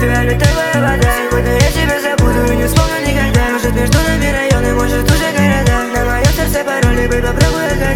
фиолетовая вода. Сегодня я тебя забуду и не вспомню никогда. Может между нами районы, может уже города. На моем сердце пароли, попробуй отгадать.